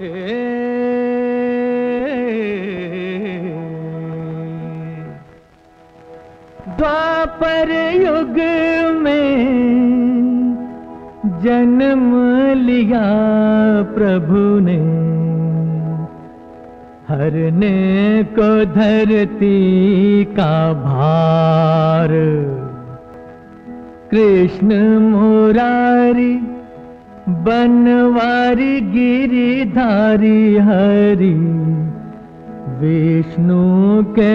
द्वापर युग में जन्म लिया प्रभु ने, हरने को धरती का भार। कृष्ण मुरारी बनवारी गिरिधारी हरि, विष्णु के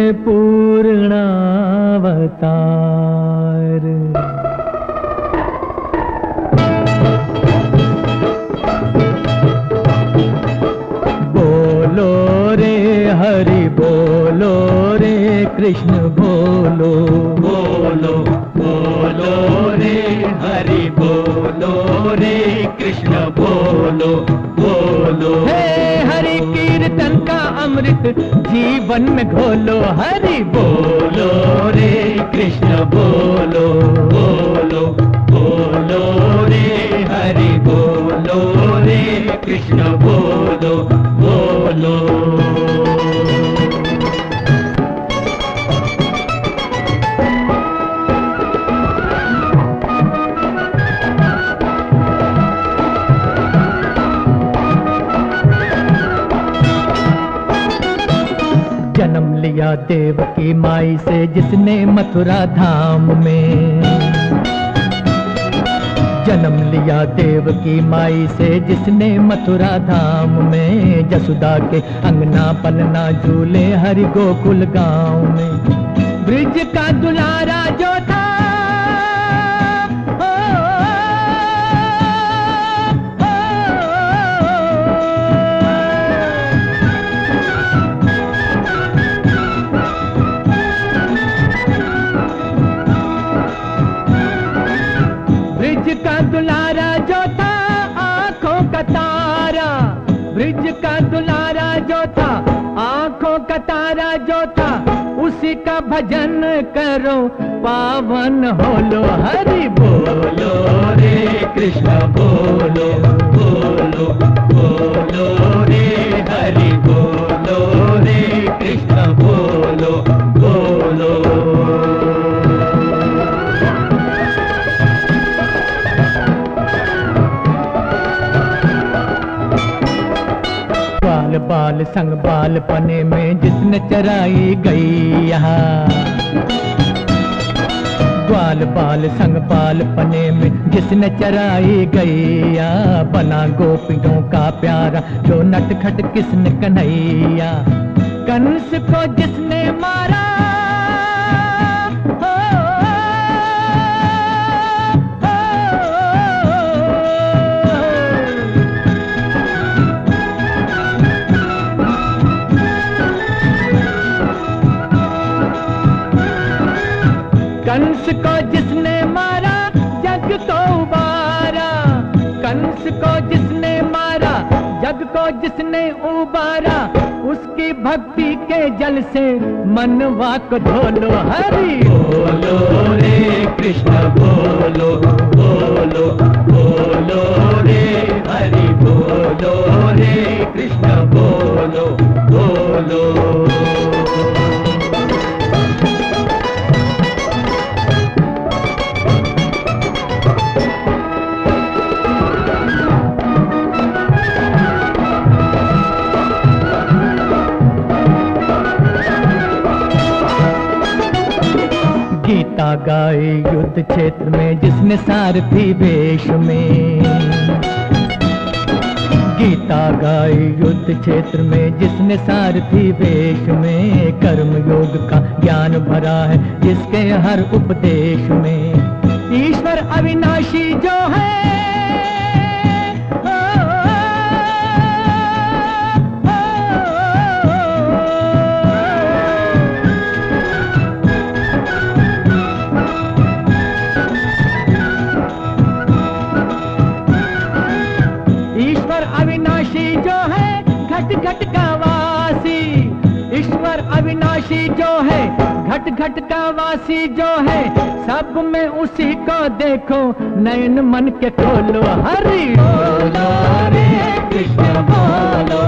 पूर्णावतार। बोलो रे हरि बोलो रे कृष्ण बोलो, बोलो बोलो रे हरि बोलो रे कृष्ण बोलो, बोलो। हे हरि कीर्तन का अमृत जीवन में घोलो, हरि बोलो रे कृष्ण बोलो, बोलो बोलो रे हरि बोलो रे कृष्ण बोलो, बोलो। जन्म लिया देवकी माई से जिसने मथुरा धाम में, जन्म लिया देवकी माई से जिसने मथुरा धाम में। जसुदा के अंगना पलना झूले हरि गोकुल गांव में। ब्रिज का दुलारा जो था दुलारा जो था आंखों का तारा, ब्रिज का दुलारा जो था आंखों का तारा जो था, उसी का भजन करो पावन हो लो, हरि बोलो रे कृष्ण बोलो, बोलो बोलो रे हरि बोलो रे कृष्ण बोलो, बोलो। बाल संग बाल पने में जिसने चराई गैया, ग्वाल बाल संग बाल पने में जिसने चराई गैया। बना गोपियों का प्यारा जो नटखट किसने कन्हैया, कंस को जिसने मारा कंस को जिसने मारा जग को उबारा, कंस को जिसने मारा जग को जिसने उबारा। उसकी भक्ति के जल से मनवा को धोलो, हरि बोलो रे कृष्ण बोलो, बोलो बोलो रे हरि बोलो रे कृष्ण बोलो, बोलो। गीता गाए युद्ध क्षेत्र में जिसने सारथी वेश में, गीता गाए युद्ध क्षेत्र में जिसने सारथी वेश में। कर्म योग का ज्ञान भरा है जिसके हर उपदेश में। ईश्वर अविनाशी जो है घट घट का वासी, ईश्वर अविनाशी जो है घट घट का वासी जो है। सब में उसी को देखो नयन मन के खोलो, हरि बोलो रे कृष्ण बोलो,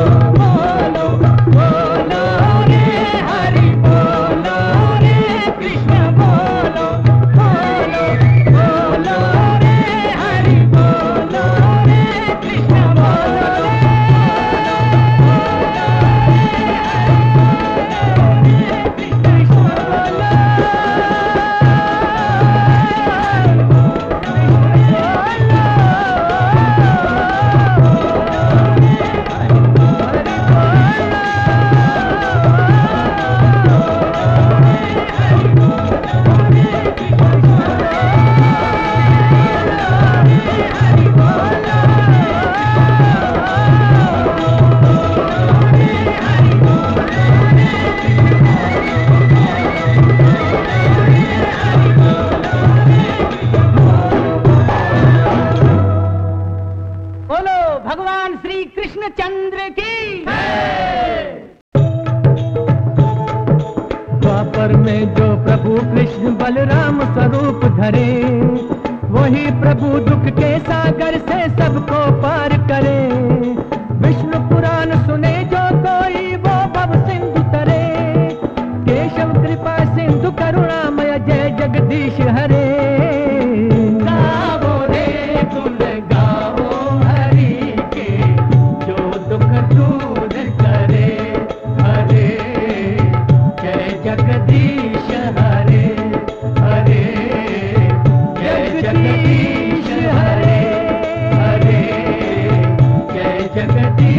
कृष्णचंद्र की। द्वापर में जो प्रभु कृष्ण बलराम स्वरूप धरे, वही प्रभु दुख के सागर से सबको पार करे। विष्णु पुराण सुने जो कोई वो भव सिंधु तरे। केशव कृपा सिंधु करुणामय जय जगदीश हरे। गाओ रे गुण गाओ हरि के, जो दुख दूर करे। हरे जय जगदीश हरे, हरे जय जगदीश हरे, हरे जय जगदीश